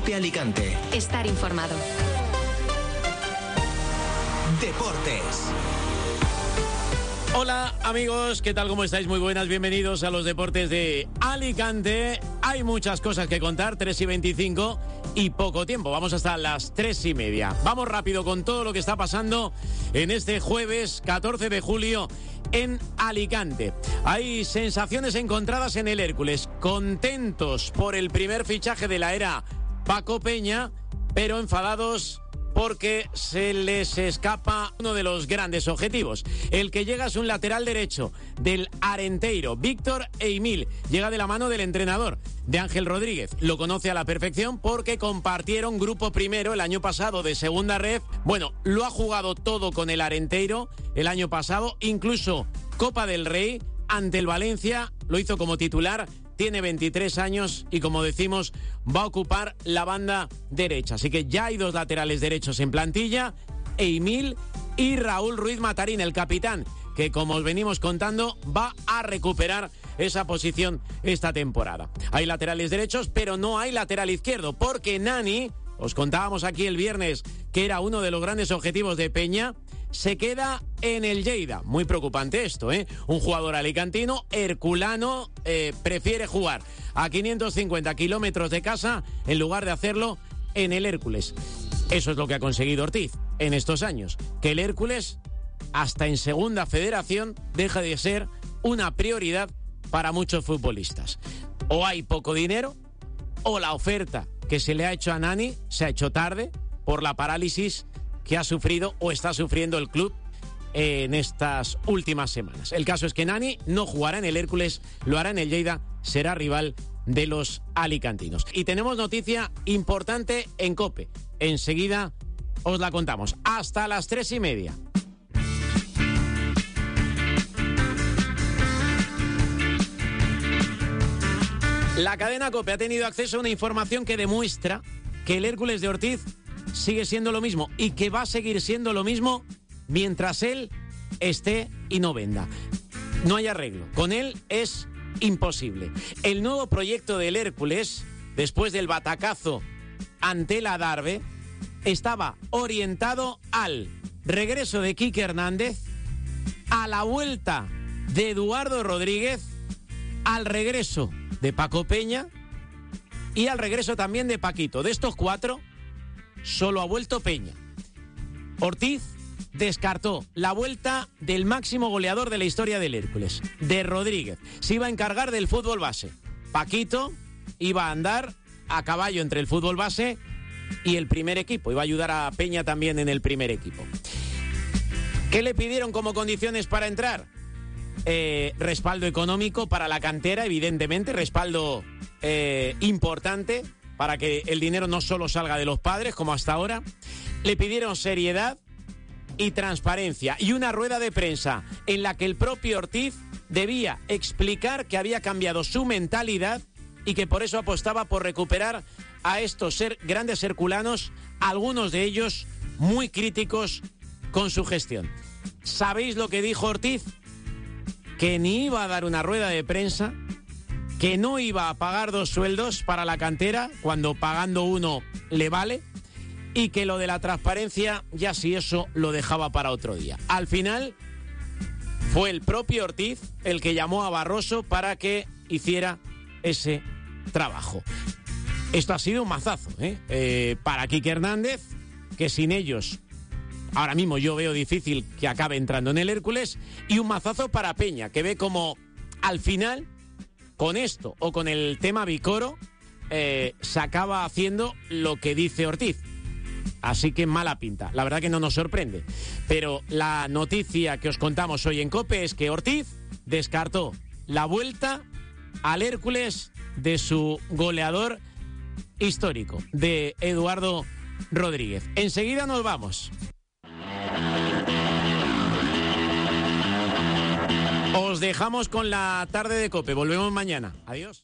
COPE Alicante. Estar informado. Deportes. Hola amigos, ¿qué tal? ¿Cómo estáis? Muy buenas, bienvenidos a los deportes de Alicante. Hay muchas cosas que contar, 3:25 y poco tiempo. Vamos hasta las 3:30. Vamos rápido con todo lo que está pasando en este jueves 14 de julio en Alicante. Hay sensaciones encontradas en el Hércules, contentos por el primer fichaje de la era Paco Peña, pero enfadados porque se les escapa uno de los grandes objetivos. El que llega es un lateral derecho del Arenteiro, Víctor Eimil. Llega de la mano del entrenador, de Ángel Rodríguez. Lo conoce a la perfección porque compartieron grupo primero el año pasado de segunda ref. Bueno, lo ha jugado todo con el Arenteiro el año pasado, incluso Copa del Rey ante el Valencia, lo hizo como titular. Tiene 23 años y, como decimos, va a ocupar la banda derecha. Así que ya hay dos laterales derechos en plantilla, Eimil y Raúl Ruiz Matarín, el capitán, que, como os venimos contando, va a recuperar esa posición esta temporada. Hay laterales derechos, pero no hay lateral izquierdo, porque Nani, os contábamos aquí el viernes que era uno de los grandes objetivos de Peña, se queda en el Lleida. Muy preocupante esto, ¿eh? Un jugador alicantino, herculano, prefiere jugar a 550 kilómetros de casa en lugar de hacerlo en el Hércules. Eso es lo que ha conseguido Ortiz en estos años, que el Hércules, hasta en segunda federación, deja de ser una prioridad para muchos futbolistas. O hay poco dinero, o la oferta que se le ha hecho a Nani se ha hecho tarde por la parálisis que ha sufrido o está sufriendo el club en estas últimas semanas. El caso es que Nani no jugará en el Hércules, lo hará en el Lleida, será rival de los alicantinos. Y tenemos noticia importante en COPE. Enseguida os la contamos. Hasta las 3:30. La cadena COPE ha tenido acceso a una información que demuestra que el Hércules de Ortiz sigue siendo lo mismo y que va a seguir siendo lo mismo mientras él esté y no venda. No hay arreglo. Con él es imposible. El nuevo proyecto del Hércules, después del batacazo ante el Adarve, estaba orientado al regreso de Quique Hernández, a la vuelta de Eduardo Rodríguez, al regreso de Paco Peña y al regreso también de Paquito. De estos cuatro, solo ha vuelto Peña. Ortiz descartó la vuelta del máximo goleador de la historia del Hércules, de Rodríguez. Se iba a encargar del fútbol base. Paquito iba a andar a caballo entre el fútbol base y el primer equipo. Iba a ayudar a Peña también en el primer equipo. ¿Qué le pidieron como condiciones para entrar? Respaldo económico para la cantera, evidentemente, respaldo importante para que el dinero no solo salga de los padres, como hasta ahora. Le pidieron seriedad y transparencia y una rueda de prensa en la que el propio Ortiz debía explicar que había cambiado su mentalidad y que por eso apostaba por recuperar a estos grandes herculanos, algunos de ellos muy críticos con su gestión. ¿Sabéis lo que dijo Ortiz? Que ni iba a dar una rueda de prensa, que no iba a pagar dos sueldos para la cantera cuando pagando uno le vale, y que lo de la transparencia ya si eso lo dejaba para otro día. Al final fue el propio Ortiz el que llamó a Barroso para que hiciera ese trabajo. Esto ha sido un mazazo, para Quique Hernández, que sin ellos ahora mismo yo veo difícil que acabe entrando en el Hércules, y un mazazo para Peña, que ve como al final, con esto o con el tema Vicoro, se acaba haciendo lo que dice Ortiz. Así que mala pinta. La verdad que no nos sorprende. Pero la noticia que os contamos hoy en COPE es que Ortiz descartó la vuelta al Hércules de su goleador histórico, de Eduardo Rodríguez. Enseguida nos vamos. Os dejamos con la tarde de COPE. Volvemos mañana. Adiós.